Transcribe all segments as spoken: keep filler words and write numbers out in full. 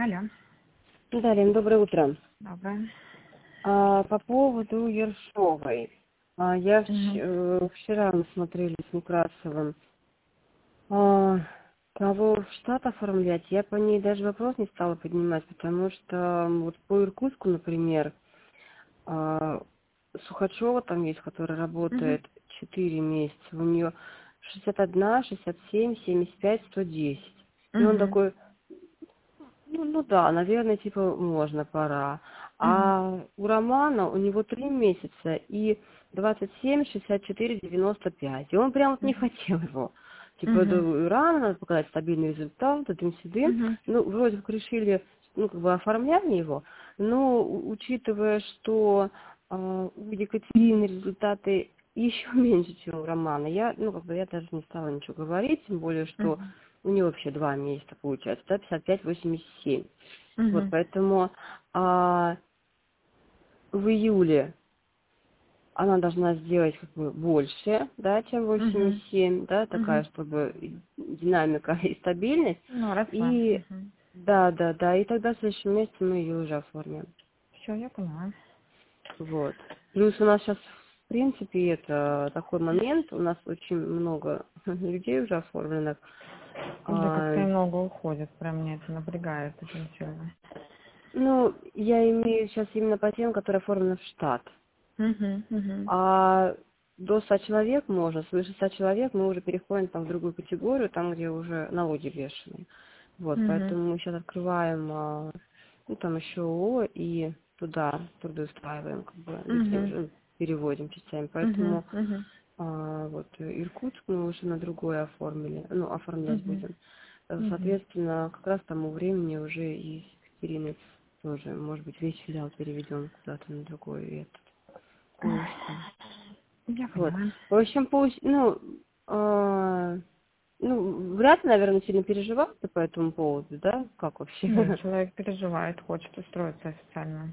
Алло. Дарья, доброе утро. Доброе. А, по поводу Ершовой. А, я вч- Угу. э, вчера мы смотрели с Некрасовым, а, кого в штат оформлять. Я по ней даже вопрос не стала поднимать, потому что м, вот по Иркутску, например, а, Сухачева там есть, которая Угу. работает четыре месяца. У нее шестьдесят один, шестьдесят семь, семьдесят пять, сто десять. И он Угу. такой: Ну, ну да, наверное, типа, можно, пора. Угу. А у Романа у него три месяца и двадцать семь, шестьдесят четыре, девяносто пять. И он прям вот не хотел его. Типа, да, Угу. рано, надо показать стабильный результат, этим сюда. Угу. Ну, вроде как решили, ну, как бы оформляли его, но у- учитывая, что а, у Екатерины результаты еще меньше, чем у Романа, я, ну, как бы я даже не стала ничего говорить, тем более, что Угу. у нее вообще два месяца получается, да, пятьдесят пять, восемьдесят семь. Вот, Угу. поэтому а, в июле она должна сделать как бы больше, да, чем Угу. восемьдесят семь, да, Угу. такая, чтобы и динамика и стабильность. Ну, росла. И Угу. да, да, да, и тогда в следующем месяце мы ее уже оформим. Все, я поняла. Вот. Плюс у нас сейчас, в принципе, это такой момент, у нас очень много людей уже оформленных. Да, А, как-то много уходит. Прям меня это напрягает очень сильно. ну, я имею сейчас именно по тем, которые оформлены в штат. Угу. Угу. А до ста человек можно, свыше ста человек мы уже переходим там в другую категорию, там, где уже налоги вешены. Вот, Угу. поэтому мы сейчас открываем, а, ну, там еще ООО и туда трудоустраиваем, как бы, людей Угу. уже переводим частями. Угу. Поэтому Угу. а, вот Иркутск мы уже на другое оформили, ну, оформлять Угу. будем. Э, Угу. Соответственно, как раз к тому времени уже и с Екатериной тоже, может быть, весь филиал переведем куда-то на другой этот, курсы. Я Вот. поняла. В общем, пусть, ну, а, ну, вряд ли, наверное, сильно переживал ты по этому поводу, да? Как Нет, вообще? человек переживает, хочет устроиться официально.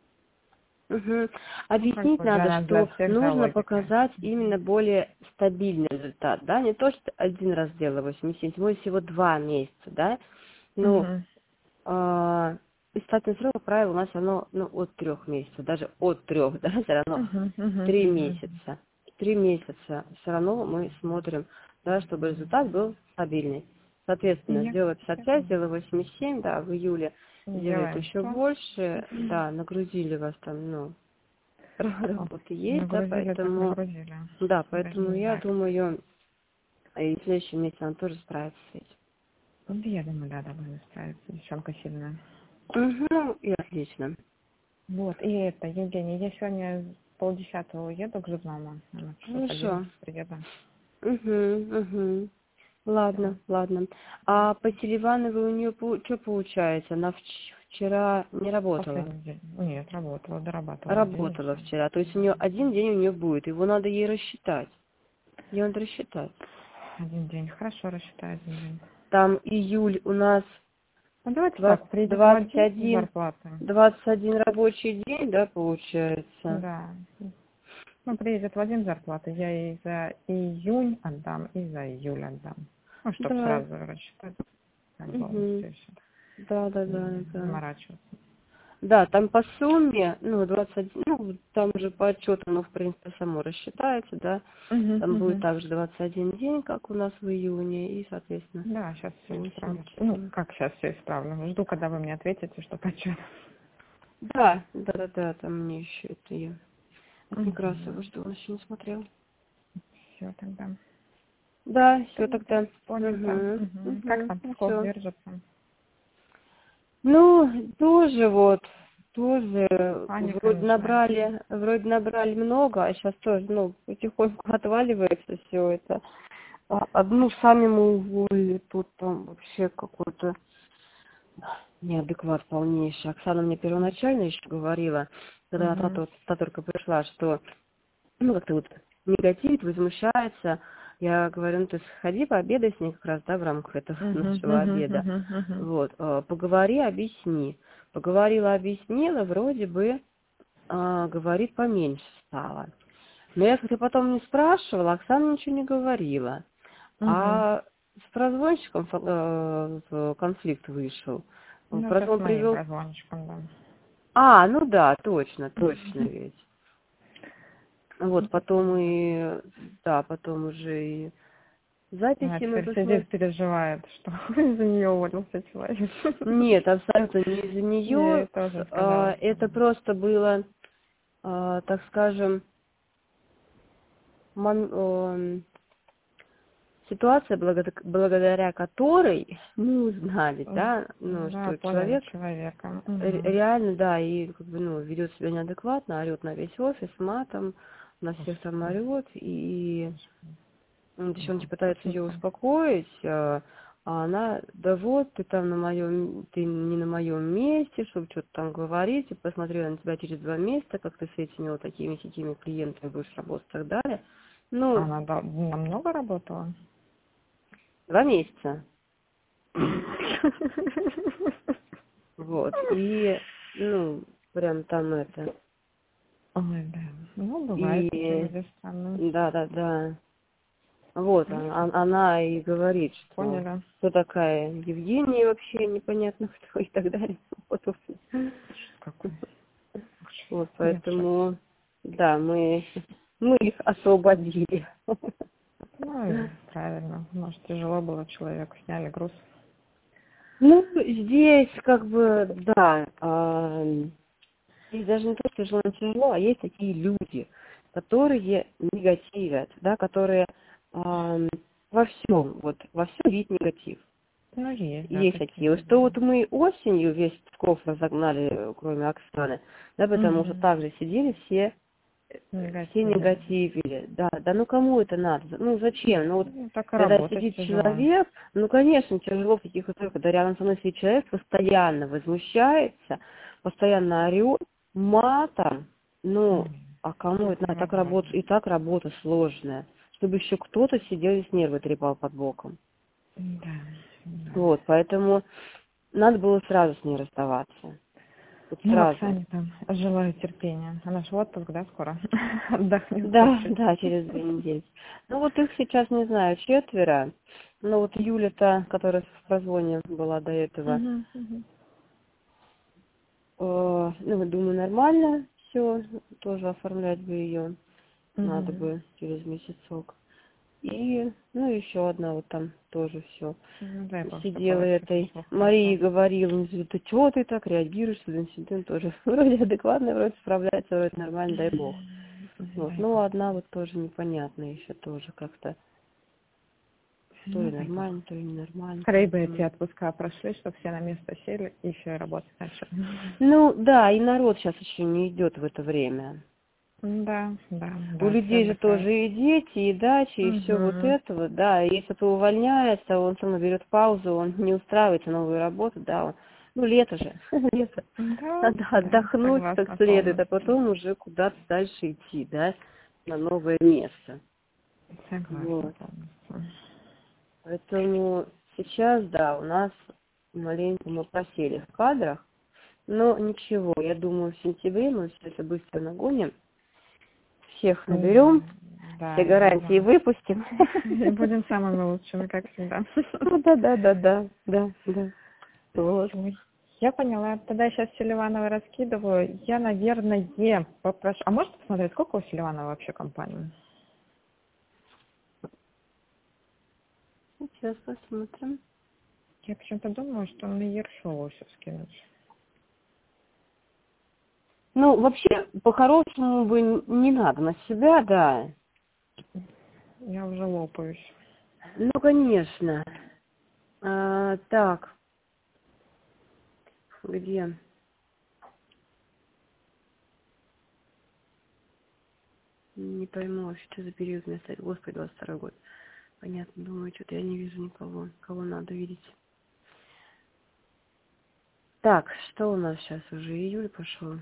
Мгм. Ну, как Объяснить бы для надо, нас, для что всех же нужно логика. показать именно более стабильный результат, да? Не то, что один раз сделала восемьдесят семь, тем более всего два месяца, да? Ну, Угу. а, испытательный срок, как правило, у нас оно, ну, от трех месяцев, даже от трех, да, все равно Угу. Угу. три Угу. месяца. Три месяца все равно мы смотрим, да, чтобы результат был стабильный. Соответственно, Я, сделала пятьдесят я пять, поняла. сделала восемьдесят семь, да, в июле делает Делаем еще сто. больше, да, нагрузили вас там, ну, О, работы есть, да, нагрузили, так поэтому, нагрузили. да, Даже поэтому не я знаю. думаю, и в следующем месяце она тоже справится с этим. Ну, я думаю, да, довольно справится. Девчонка сильная. Угу, и отлично. Вот, и это, Евгений, я сегодня полдесятого уеду к зубному. Она часов Хорошо. одиннадцать приеду. Угу, угу. Ладно, Вот. ладно. А по Селивановой у нее что получается? Она вч- вчера не работала. Последний день. Нет, работала, дорабатывала день и Работала все. вчера. То есть у нее один день у нее будет. Его надо ей рассчитать. Ее надо рассчитать. Один день. Хорошо, рассчитаю один день. Там июль у нас Ну, давайте двадцать так, приедет в двадцать один один зарплаты. двадцать один рабочий день, да, получается? Да. Ну, приедет в один зарплаты. Я ей за июнь отдам и за июль отдам. Ну, чтобы Да. сразу рассчитать как Угу. полностью все. Да, да, И да, не да. заморачиваться. Да, там по сумме, ну, двадцать один, ну, там же по отчету, оно, в принципе, само рассчитается, да. Угу, Там будет угу. также двадцать один день, как у нас в июне, и, соответственно, Да, сейчас все исправлю. Ну, восемьдесят. как сейчас все исправлю. Жду, когда вы мне ответите, что почему. Да, да, да, да, там мне еще это я от Угу. Некрасова, что он еще не смотрел. Все тогда. Да, все Понятно. тогда. Понято. Угу, Угу. Как угу, там ну вход все. держится? Ну, тоже вот, тоже Паника вроде начинается. набрали, вроде набрали много, а сейчас тоже, ну, потихоньку отваливается все это. А, Одну сами мы уволили, тут там вообще какой-то неадекват полнейший. Оксана мне первоначально еще говорила, когда она Угу. та, та только пришла, что, ну, как-то вот негативит, возмущается. Я говорю, ну, ты сходи, пообедай с ней как раз, да, в рамках этого Угу. нашего Угу. обеда. Угу. Угу. Вот, э, поговори, объясни. Поговорила, объяснила, вроде бы, а, говорит, поменьше стало. Но я как-то потом не спрашивала, Оксана ничего не говорила. Угу. А с прозвонщиком э, конфликт вышел. Ну, это Просто с он моим привел... прозвончиком, да. А, ну да, точно, точно ведь. Вот, потом и... Да, потом уже и Она записи мы теперь посмотрели. сидит, переживает, что из-за нее уволился человек. Нет, абсолютно не из-за Я ей нее. тоже сказала, что Это просто было, а, так скажем, мон- эм, ситуация, благодаря, благодаря которой мы узнали, да, ну, да, что поняли человек человека. ре- Угу. реально, да, и как бы, ну, ведет себя неадекватно, орет на весь офис, матом, на всех там Господи. орет, и м, еще он Мгм. пытается ее Почему-то. успокоить, а а она, да вот, ты там на моем, ты не на моем месте, чтобы что-то там говорить, и посмотрела на тебя через два месяца, как ты с этими вот такими сетими клиентами будешь работать и так далее. Ну, Она да- намного работала? два месяца. Вот. И, ну, прям там это. Ой, да. Ну, бывает, такие И, люди странные. да, да, да. Вот, Ну, она, она и говорит, что поняли. кто такая Евгения вообще, непонятно кто и так далее. Вот, в общем. Какой Вот, я в шоке. поэтому, да, мы, мы их освободили. Ну, и правильно. Может, тяжело было человеку, сняли груз. Ну, здесь как бы, да, а, здесь даже не то, что тяжело, не тяжело, а есть такие люди, которые негативят, да, которые а, во всем, вот, во всем видят негатив. Ну, есть, да, Есть такие такие. Вот что люди. вот мы осенью весь Псков разогнали, кроме Оксаны, да, потому что Угу. также сидели все, все Негативно. негативили. Да, да, ну кому это надо? Ну зачем? Ну вот Ну, так и когда работать сидит тяжело. человек, ну конечно, тяжело в таких условиях, когда рядом со мной сидит человек, постоянно возмущается, постоянно орет, матом, ну, Ой, а кому это надо? Так работа, невозможно. и так работа сложная. Чтобы еще кто-то сидел и с нервы трепал под боком. Да, да. Вот, поэтому надо было сразу с ней расставаться. Вот Ну, сразу. Оксане там желаю терпения. Она же в отпуск, да, скоро? Отдохнет Да, чуть-чуть. да, через две недели. Ну вот их сейчас, не знаю, четверо. Ну вот Юля-то, которая в прозвоне была до этого, Угу, угу. э, ну, думаю, нормально все, тоже оформлять бы ее надо Угу. бы через месяцок. И, ну, еще одна вот там тоже все. Ну, дай бог, чтобы Сидела было все этой, прошло Марии хорошо. говорила, ну, ты чего ты так реагируешь, что инцидент тоже вроде адекватно, вроде справляется, вроде нормально, дай бог. Вот. Дай Ну, бог. одна вот тоже непонятная еще тоже как-то, то Ну, ли дай бог. нормально, то ли ненормально, Скорее бы эти поэтому... отпуска прошли, чтобы все на место сели и еще и работать начали. Ну, да, и народ сейчас еще не идет в это время. Да, да, У да, все людей же отдыхают. тоже и дети, и дачи, и все вот Угу. это вот, да. И если кто увольняется, он все равно берет паузу, он не устраивается на новую работу, да, он, ну, лето же, лето, Да, надо да, отдохнуть как согласна следует, а полностью. потом уже куда-то дальше идти, да, на новое место. Согласна Вот. полностью. Поэтому сейчас, да, у нас маленько мы просели в кадрах, но ничего, я думаю, в сентябре мы все это быстро нагоним, всех наберем, М, все Да, и гарантии будем, выпустим. и будем самыми лучшими, как всегда. Ну да, да, да, да, да, да. Вот. Ой, я поняла. Тогда я сейчас Селиванова раскидываю. Я, наверное, попрошу. А можете посмотреть, сколько у Селиванова вообще компаний? Сейчас посмотрим. Я почему-то думаю, что на Ершову все скинуть. Ну, вообще, по-хорошему бы не надо на себя, да. Я уже лопаюсь. Ну, конечно. А, так, где? Не пойму вообще, что за период мне стоит. Господи, двадцать второй год. Понятно, думаю, что-то я не вижу никого, кого надо видеть. Так, что у нас сейчас уже июль пошел?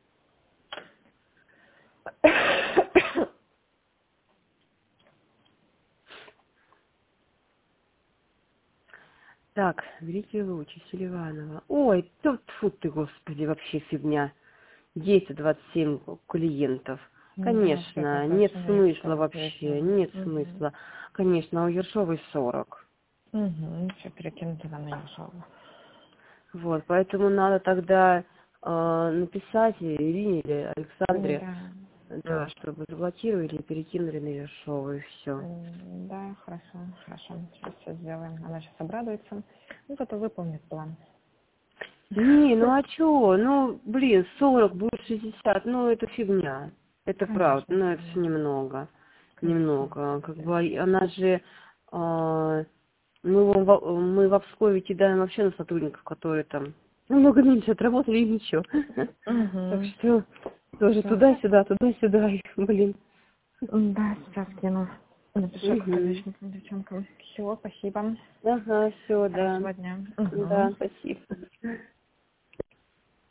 Так, Великие Лучи, Селиванова. Ой, тут, фу ты, господи, вообще фигня. Есть двадцать семь клиентов. Да, все Конечно, нет достаточно смысла Ершова вообще, связано. нет Угу. смысла. Конечно, а у Ершовой сорок. Угу. Все перекинуть туда на Ершову. Вот, поэтому надо тогда э, написать Ирине или М, Александре, Да, да, чтобы заблокировали и перекинули на Ершову, и все. М, да, хорошо, хорошо, сейчас все сделаем. Она сейчас обрадуется, ну, зато выполнит план. Не, ну а чё? Ну, блин, сорок будет шестьдесят, ну это фигня. Это правда, Конечно, ну это все фигня. немного. Конечно, Немного. Как да. бы а- она же... а, мы, во- мы в Обскове кидаем вообще на сотрудников, которые там намного меньше отработали и ничего. Так Угу. что тоже Все. туда-сюда, туда-сюда, и, блин. Да, сейчас кину. Напишу к Угу. различным девчонкам. Все, спасибо. Ага, все, да. Хорошего дня. Угу. Да, спасибо.